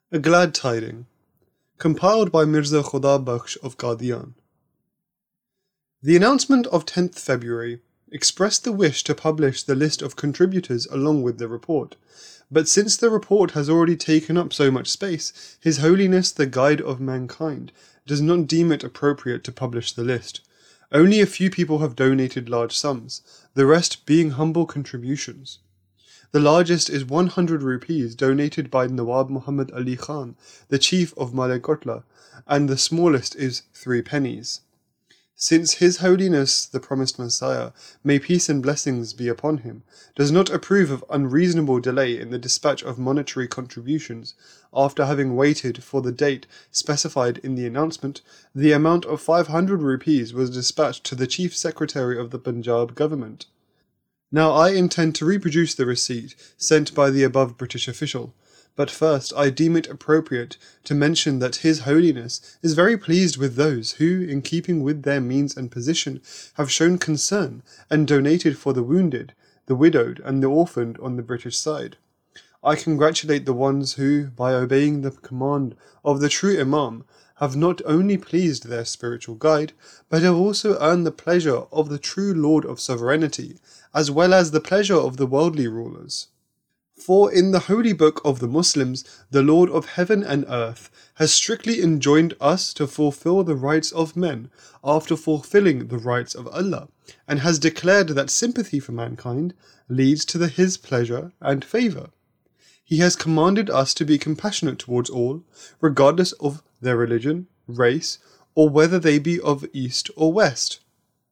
A Glad Tiding, compiled by Mirza Khuda Bakhsh of Qadian. The announcement of 10th February expressed the wish to publish the list of contributors along with the report, but since the report has already taken up so much space, His Holiness the Guide of Mankind does not deem it appropriate to publish the list. Only a few people have donated large sums, the rest being humble contributions. The largest is 100 rupees donated by Nawab Muhammad Ali Khan, the chief of Malekotla, and the smallest is 3 pennies. Since His Holiness the Promised Messiah, may peace and blessings be upon him, does not approve of unreasonable delay in the dispatch of monetary contributions, after having waited for the date specified in the announcement, the amount of 500 rupees was dispatched to the Chief Secretary of the Punjab government. Now I intend to reproduce the receipt sent by the above British official, but first I deem it appropriate to mention that His Holiness is very pleased with those who, in keeping with their means and position, have shown concern and donated for the wounded, the widowed and the orphaned on the British side. I congratulate the ones who, by obeying the command of the true Imam, have not only pleased their spiritual guide, but have also earned the pleasure of the true Lord of Sovereignty, as well as the pleasure of the worldly rulers. For in the holy book of the Muslims, the Lord of heaven and earth has strictly enjoined us to fulfill the rights of men after fulfilling the rights of Allah, and has declared that sympathy for mankind leads to His pleasure and favour. He has commanded us to be compassionate towards all, regardless of their religion, race, or whether they be of East or West.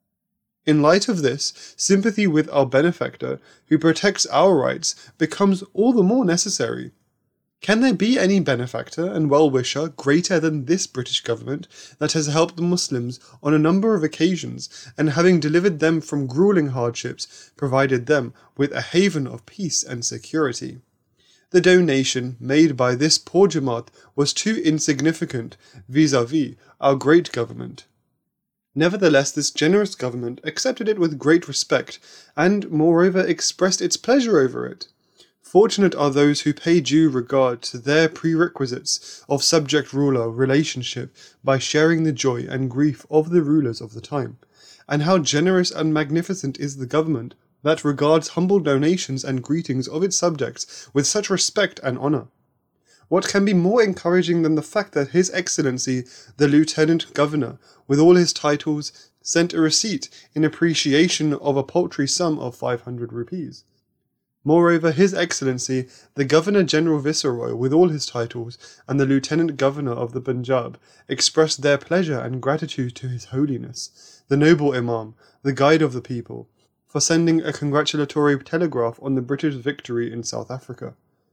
In light of this, sympathy with our benefactor, who protects our rights, becomes all the more necessary. Can there be any benefactor and well-wisher greater than this British government that has helped the Muslims on a number of occasions, and having delivered them from grueling hardships, provided them with a haven of peace and security? The donation made by this poor Jamaat was too insignificant vis-à-vis our great government. Nevertheless, this generous government accepted it with great respect, and moreover expressed its pleasure over it. Fortunate are those who pay due regard to their prerequisites of subject-ruler relationship by sharing the joy and grief of the rulers of the time. And how generous and magnificent is the government that regards humble donations and greetings of its subjects with such respect and honour. What can be more encouraging than the fact that His Excellency, the Lieutenant Governor, with all his titles, sent a receipt in appreciation of a paltry sum of 500 rupees. Moreover, His Excellency, the Governor-General Viceroy, with all his titles, and the Lieutenant Governor of the Punjab, expressed their pleasure and gratitude to His Holiness, the noble Imam, the guide of the people, for sending a congratulatory telegraph on the British victory in South Africa.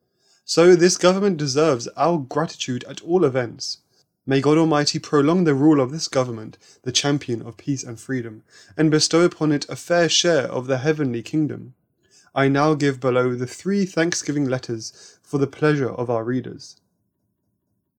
So this government deserves our gratitude at all events. May God Almighty prolong the rule of this government, the champion of peace and freedom, and bestow upon it a fair share of the heavenly kingdom. I now give below the 3 thanksgiving letters for the pleasure of our readers.